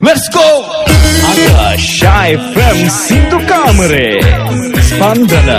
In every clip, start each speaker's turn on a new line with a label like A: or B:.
A: Let's go! Ada Shy from Sindhu Kamare Spandana.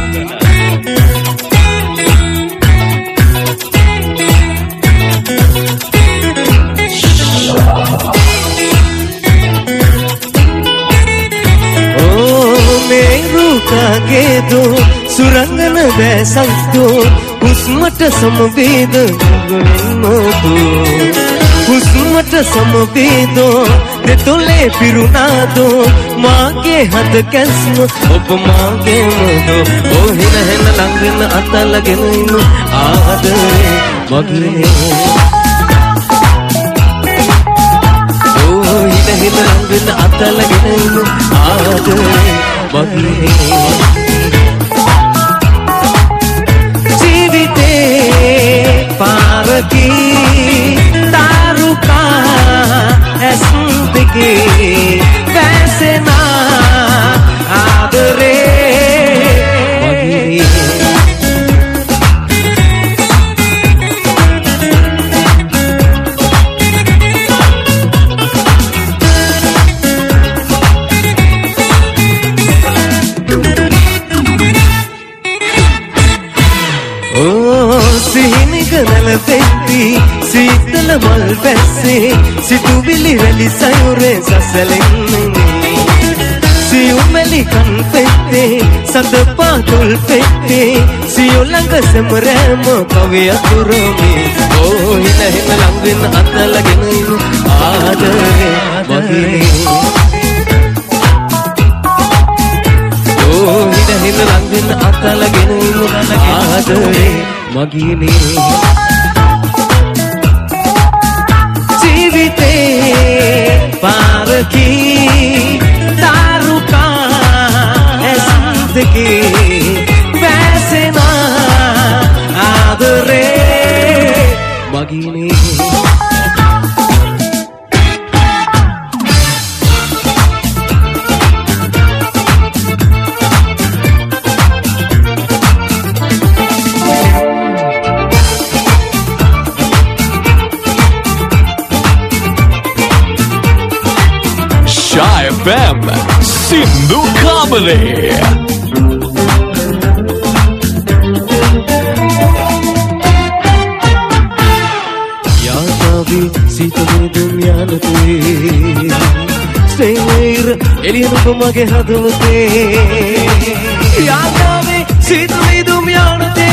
B: Kagedo surangana besakdo husmata samveda gulmodo husmata samvedo detole pirunado maage had kasma ob maage modo oh hina hina langena atalagena inu aadare magre oh hina hina langena atalagena inu aadare जीविते पारकी तारुका ऐसुंदगी कैसे ना आदरे සීතල මල් වැස්සේ සිතුවිලි රැලි සයුරේ සසලෙන්නේ සියුමැලි කන් පෙත්තේ සඳ පාතුල් පෙත්තේ සියු ළඟ සමරෑම කවිය අතුරුමේ ඕ හින හින ළඟ වෙන අතලගෙන ඉන්න ආදරේ මගේ ඕ හින හින ළඟ වෙන අතලගෙන ඉන්න ආදරේ මගේනේ जीविते पारकी तारुका ऐसुंदगी वैसे ना आदरे मगीने
A: Shy FM Sindhu Kamare.
B: Yaadavi sitame dunyanate Stayir eliyanu mage hadavate Yaadavi sitame dunyanate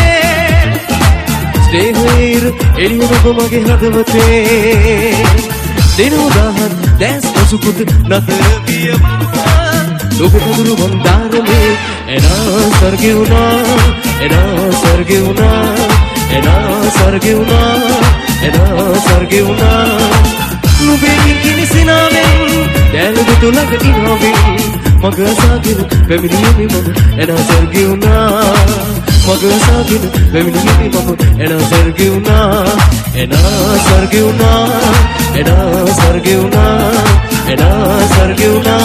B: Stayir eliyanu mage hadavate Dinudahan das asukut nathaviya lobaduru bandarame ena sargeuna ena sargeuna ena sargeuna ena sargeuna nubeni kini sinamen daludu tulaga inhavin magasagin feminine mama ena sargeuna magasagin feminine mama ena sargeuna ena sargeuna ena sargeuna ena sargeuna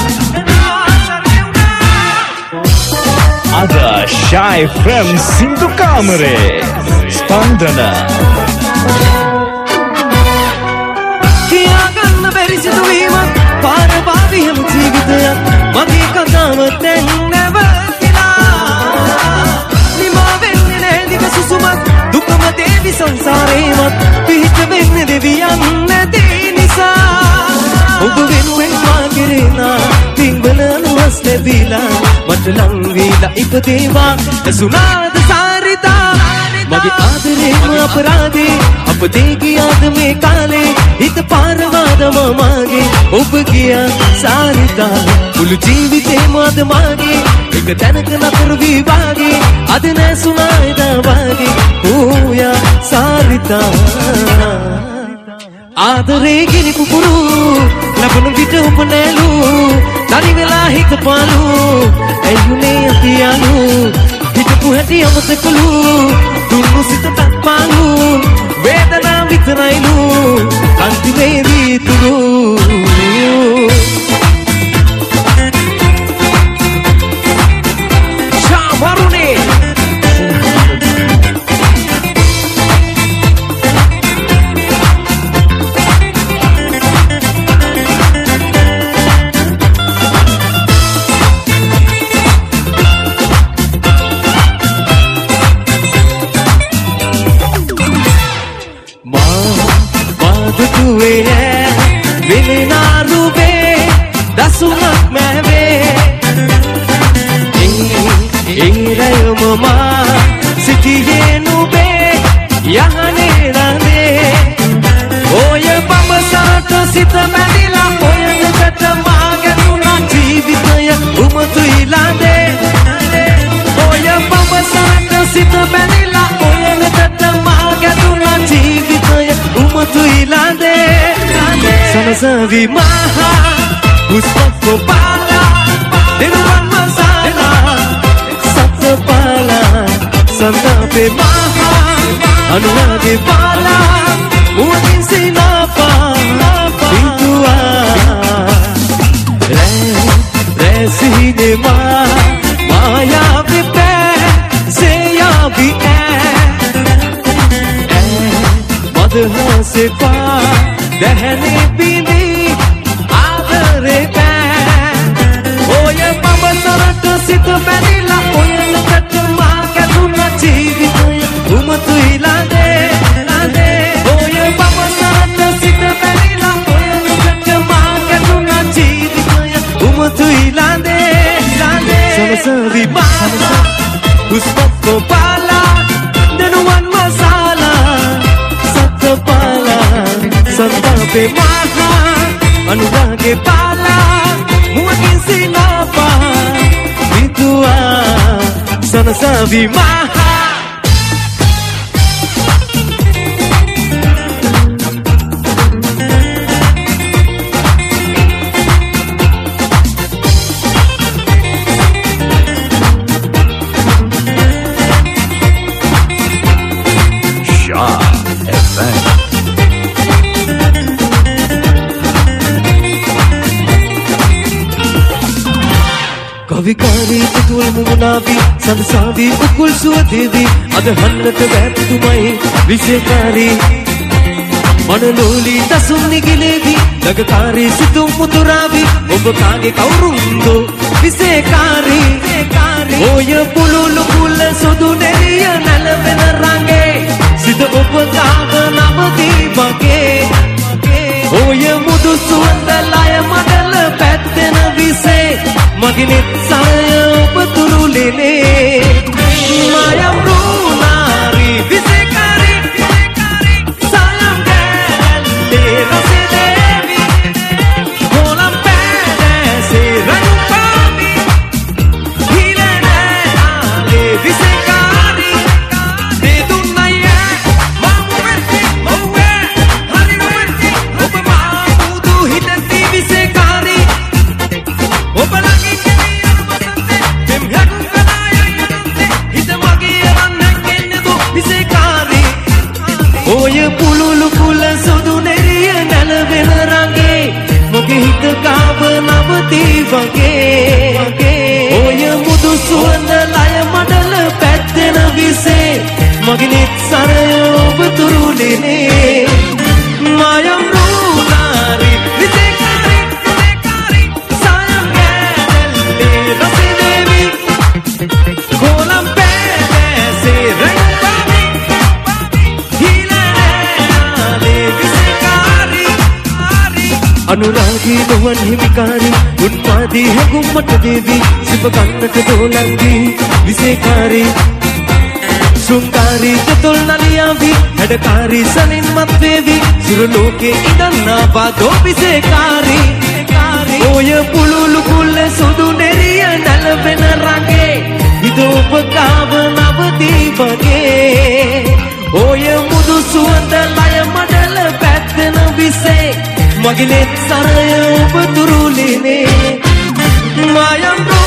A: Ada Shy from Sindhu Kamare Spandana.
B: kiya ganna beri siduwima par bavi hum jeevitaya mage kadawa den never kila nima venne ne diga susuma dukama devi sansare mat pihit venne deviyan nade nisa ob venuwen magirena tingalan waste bila matlang vila ipdeva sunad sarita mage aadare aparade apdegi yaad me kale hit parwada mage ob giya sarita kul jeevite mad mage ek tanaka natar vi wage ad na sunayda wage hoya sarita आदरे गिरी पुपुरू लबन विट उपनेलू तारी वेला हित पालू ऐयुने अतियालू हित पुहटी अमतकलू दुन्नु सित तत्पालू वेदना वितराइलू कांति मेरी तुलू शावरुने එනනාරුවේ දසුනක් මැවේ ඉංග්‍රයම මා සිටියේ නුබේ යහනේ රඳේ ඔය පමසාට සිත බැඳිලා ඔයකට මා ගැතුණා ජීවිතය උමතුයි ළඳේ ඔය පමසාට සිත බැඳිලා ඔයකට මා ගැතුණා ජීවිතය උමතුයි ළඳේ සනසවි මහා පුස්පක් පාලා දෙනුවන් මසාලා සත්පාලා සන්තාපේ මහා අනුරාගේ පාලා මුවතින් සිනාපා පිටුවා රැසිහිනේ මායාවි පෑ සේයාවි මදහසේ පා දැහැනේ බිඳී ආදරේ පෑ ඔය පවසරට සිත බැඳිලා ඔයලකට මා ගැතුණා ජීවිතය උමතුයි ළඳේ ඔය පවසරට සිත බැඳිලා ඔයලකට මා ගැතුණා ජීවිතය උමතුයි ළඳේ සනසවි මා පුස්පක් පාලා දෙනුවන් මසාලා සත්පාලා සන්තාපේ මහා අනුරාගේ පාලා මුවකින් සිනාපා විතුවා සනසවි මහා විකාරී තුල් මුමුණාවි සංසාවි උකුල් සුවදේවි අද හන්නට වැටුමයි විශේෂකාරී මනලෝලී දසුන් නිගිලේවි නගකාරී සිතුම් මුතුරාවි ඔබ කාගේ කවුරුන්දෝ විශේෂකාරී ඔය පුලුලු කුල සුදු නෙරිය නැලවෙන රංගේ සිත ඔබ කාව නවදී වගේ ඔය මුදු සුවඳ ලය මඩල පැත්තෙන විසේ මගිනෙත් සරය ඔබ තුරුලෙනේ මායම් රූනාරි විසේකාරි සයම් ගැල්ලේ රසදේවි කොලම් පැදැසේ රණුපාවි හිලනෑ ආලේ විසේකාරි දෙදුන්නය මව්වෙති මව්වේ හරිනුවෙති ඔබ මාමුදු හිතති විසේකාරි ඔබ ඔය පුලුලු කුල සුදු නෙරිය නැලවෙන රංගේ මොගේ හිත කාව නවදී වගේ ඔය මුදු සුවඳ ලය මඩල පැත්තෙන විසේ මගිනෙත් සරය ඔබ තුරුලෙනේ මායම් රූනාරි විසේකාරි සයම් ගැල්ලේ රසදේවි කොලම් පැදැසේ රණුපාවි අනුරාගී දොවන් හිමිකාරී උන්මාදී හැඟුම්මට දේවි සිප කන්නට දෝලංගී විසේකාරී සුන්කාරී තොල් නලියාවි හැඩකාරී සනින් මත් වේවි සිරු ලෝකේ ඉඳන්නා වාදෝ විසේකාරී ඔය පුලුලු කුල්ල සුදු නෙරිය නැලවෙන රංගේ හිතෝප කාව නවදී වගේ ඔය මුදු සුවඳ ලය මඩල පැත්තෙන විසේ මගිනෙත් සරය ඔබ තුරුලෙනේ මායම්